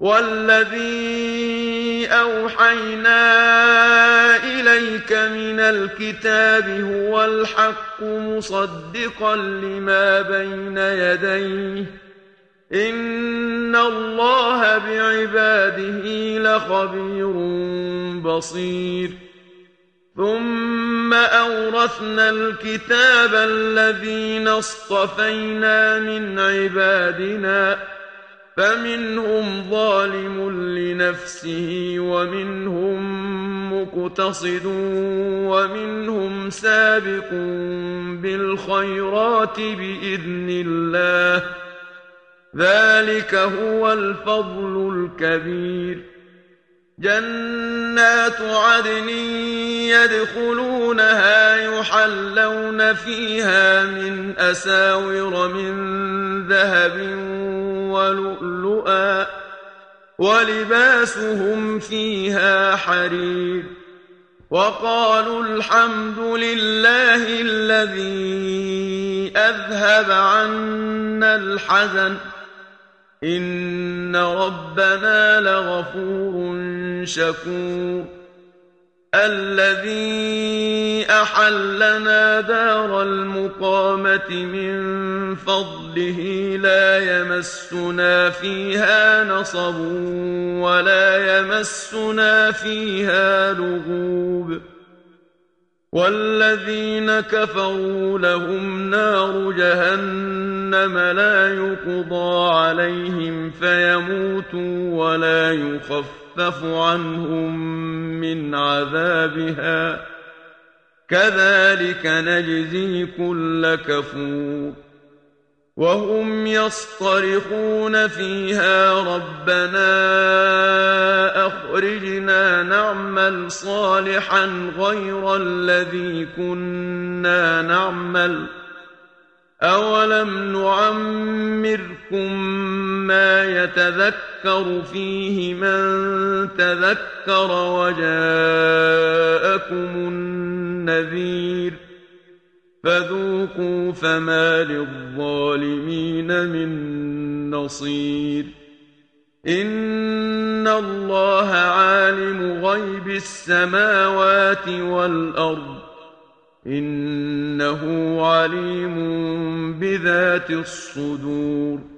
والذي أوحينا إليك من الكتاب هو الحق مصدقا لما بين يديه إن الله بعباده لخبير بصير ثم أورثنا الكتاب الذين اصطفينا من عبادنا فمنهم ظالم لنفسه ومنهم مقتصد ومنهم سابق بالخيرات بإذن الله ذلك هو الفضل الكبير جنات عدن يدخلونها يحلون فيها من أساور من ذهب ولؤلؤا ولباسهم فيها حرير وقالوا الحمد لله الذي أذهب عنا الحزن إن ربنا لغفور شكور الذي أحلنا دار المقامة من فضله لا يمسنا فيها نصب ولا يمسنا فيها لغوب والذين كفروا لهم نار جهنم لا يقضى عليهم فيموتوا ولا يخفف عنهم من عذابها كذلك نجزي كل كفور وهم يصطرخون فيها ربنا أخرجنا نعمل صالحا غير الذي كنا نعمل أولم نعمركم ما يتذكر فيه من تذكر وجاءكم النذير فذوقوا فما للظالمين من نصير إن الله عالم غيب السماوات والأرض إنه عليم بذات الصدور